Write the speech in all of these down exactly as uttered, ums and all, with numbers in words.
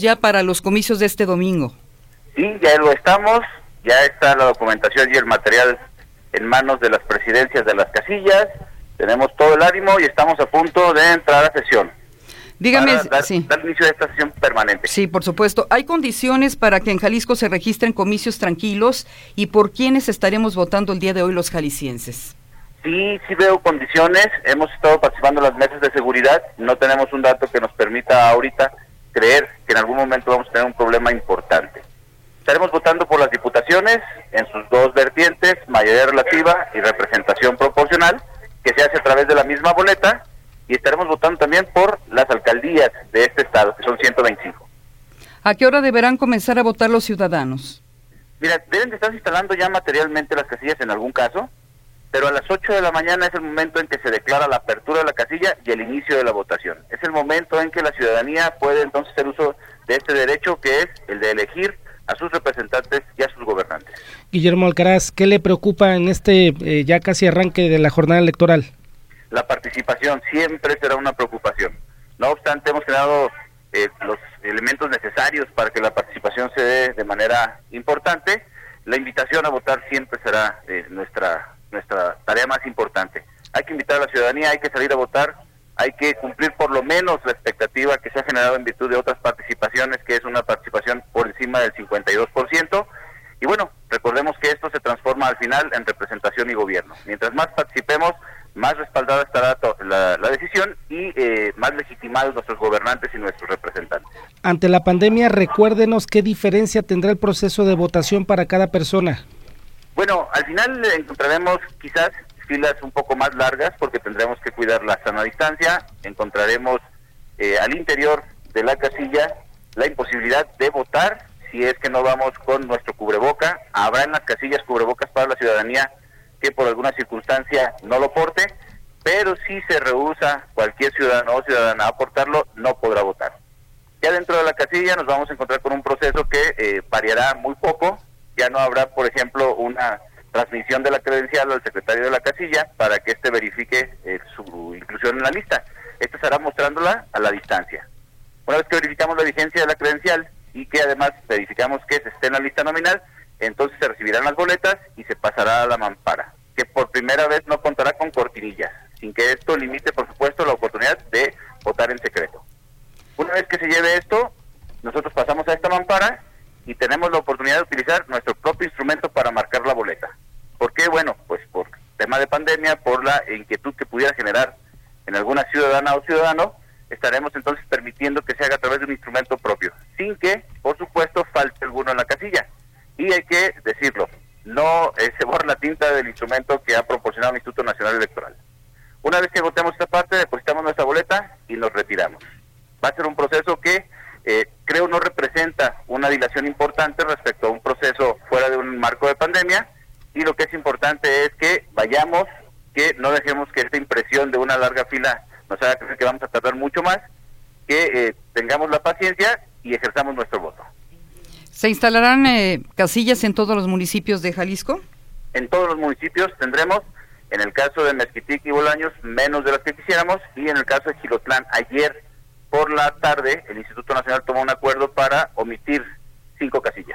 Ya para los comicios de este domingo. Sí, ya lo estamos, ya está la documentación y el material en manos de las presidencias de las casillas, tenemos todo el ánimo y estamos a punto de entrar a sesión. Dígame, para dar, sí. dar inicio a esta sesión permanente. Sí, por supuesto. ¿Hay condiciones para que en Jalisco se registren comicios tranquilos y por quiénes estaremos votando el día de hoy los jaliscienses? Sí, sí veo condiciones, hemos estado participando en las mesas de seguridad, no tenemos un dato que nos permita ahorita creer que en algún momento vamos a tener un problema importante. Estaremos votando por las diputaciones en sus dos vertientes, mayoría relativa y representación proporcional, que se hace a través de la misma boleta, y estaremos votando también por las alcaldías de este estado, que son ciento veinticinco. ¿A qué hora deberán comenzar a votar los ciudadanos? Mira, deben de estar instalando ya materialmente las casillas en algún caso, pero a las ocho de la mañana es el momento en que se declara la apertura de la casilla y el inicio de la votación. Es el momento en que la ciudadanía puede entonces hacer uso de este derecho, que es el de elegir a sus representantes y a sus gobernantes. Guillermo Alcaraz, ¿qué le preocupa en este eh, ya casi arranque de la jornada electoral? La participación siempre será una preocupación. No obstante, hemos creado eh, los elementos necesarios para que la participación se dé de manera importante. La invitación a votar siempre será eh, nuestra nuestra tarea más importante. Hay que invitar a la ciudadanía, hay que salir a votar, hay que cumplir por lo menos la expectativa que se ha generado en virtud de otras participaciones, que es una participación por encima del cincuenta y dos por ciento, y bueno, recordemos que esto se transforma al final en representación y gobierno. Mientras más participemos, más respaldada estará la, la decisión y eh, más legitimados nuestros gobernantes y nuestros representantes. Ante la pandemia, recuérdenos qué diferencia tendrá el proceso de votación para cada persona. Bueno, al final encontraremos quizás filas un poco más largas porque tendremos que cuidar la sana distancia, encontraremos eh, al interior de la casilla la imposibilidad de votar si es que no vamos con nuestro cubreboca. Habrá en las casillas cubrebocas para la ciudadanía que por alguna circunstancia no lo porte, pero si se rehúsa cualquier ciudadano o ciudadana a portarlo, no podrá votar. Ya dentro de la casilla nos vamos a encontrar con un proceso que eh, variará muy poco. Ya no habrá, por ejemplo, una transmisión de la credencial al secretario de la casilla para que éste verifique eh, su inclusión en la lista. Esto estará mostrándola a la distancia. Una vez que verificamos la vigencia de la credencial y que además verificamos que se esté en la lista nominal, entonces se recibirán las boletas y se pasará a la mampara, que por primera vez no contará con cortinillas, sin que esto limite, por supuesto, la oportunidad de votar en secreto. Una vez que se lleve esto, nosotros pasamos a esta mampara y tenemos la oportunidad de utilizar nuestro propio instrumento para marcar la boleta. ¿Por qué? Bueno, pues por tema de pandemia, por la inquietud que pudiera generar en alguna ciudadana o ciudadano, estaremos entonces permitiendo que se haga a través de un instrumento propio, sin que, por supuesto, falte alguno en la casilla. Y hay que decirlo, no eh, se borra la tinta del instrumento que ha proporcionado el Instituto Nacional Electoral. Una vez que votemos esta parte, depositamos nuestra boleta y nos retiramos. Va a ser un proceso que Eh, creo no representa una dilación importante respecto a un proceso fuera de un marco de pandemia, y lo que es importante es que vayamos, que no dejemos que esta impresión de una larga fila nos haga creer que vamos a tardar mucho más, que eh, tengamos la paciencia y ejerzamos nuestro voto. ¿Se instalarán eh, casillas en todos los municipios de Jalisco? En todos los municipios tendremos, en el caso de Mezquitic y Bolaños, menos de las que quisiéramos, y en el caso de Xilotlán, ayer por la tarde, el Instituto Nacional tomó un acuerdo para omitir cinco casillas.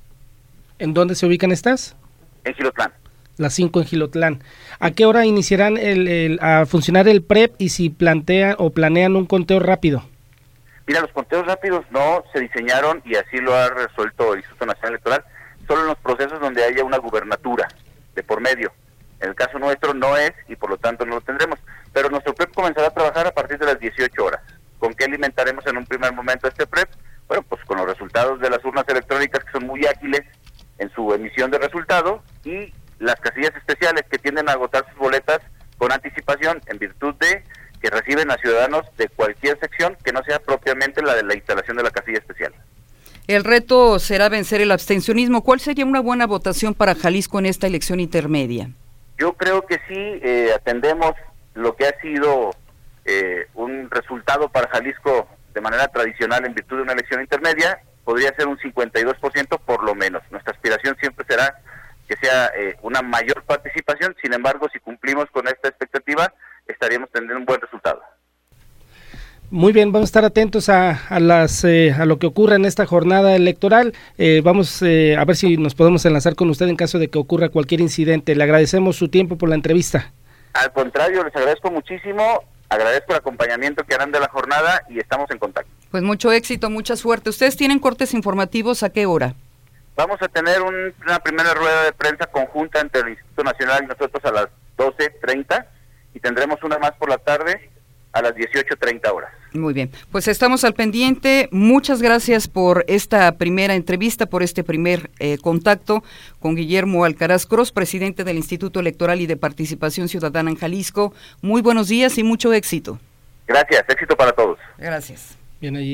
¿En dónde se ubican estas? En Xilotlán. Las cinco en Xilotlán. ¿A qué hora iniciarán el, el, a funcionar el P R E P y si plantean o planean un conteo rápido? Mira, los conteos rápidos no se diseñaron, y así lo ha resuelto el Instituto Nacional Electoral, solo en los procesos donde haya una gubernatura de por medio. En el caso nuestro no es, y por lo tanto no lo tendremos. Pero nuestro P R E P comenzará a trabajar a partir de las dieciocho horas. ¿Con qué alimentaremos en un primer momento este P R E P? Bueno, pues con los resultados de las urnas electrónicas, que son muy ágiles en su emisión de resultado, y las casillas especiales que tienden a agotar sus boletas con anticipación en virtud de que reciben a ciudadanos de cualquier sección que no sea propiamente la de la instalación de la casilla especial. El reto será vencer el abstencionismo. ¿Cuál sería una buena votación para Jalisco en esta elección intermedia? Yo creo que sí eh, atendemos lo que ha sido Eh, un resultado para Jalisco de manera tradicional en virtud de una elección intermedia, podría ser un cincuenta y dos por ciento por lo menos. Nuestra aspiración siempre será que sea eh, una mayor participación. Sin embargo, si cumplimos con esta expectativa, estaríamos teniendo un buen resultado. Muy bien, vamos a estar atentos a, a las eh, a lo que ocurra en esta jornada electoral. Eh, vamos eh, a ver si nos podemos enlazar con usted en caso de que ocurra cualquier incidente. Le agradecemos su tiempo por la entrevista. Al contrario, les agradezco muchísimo, agradezco el acompañamiento que harán de la jornada y estamos en contacto. Pues mucho éxito, mucha suerte. ¿Ustedes tienen cortes informativos a qué hora? Vamos a tener un, una primera rueda de prensa conjunta entre el Instituto Nacional y nosotros a las doce treinta y tendremos una más por la tarde a las dieciocho treinta horas. Muy bien, pues estamos al pendiente. Muchas gracias por esta primera entrevista, por este primer eh, contacto con Guillermo Alcaraz Cross, presidente del Instituto Electoral y de Participación Ciudadana en Jalisco. Muy buenos días y mucho éxito. Gracias, éxito para todos. Gracias. Bien, allí.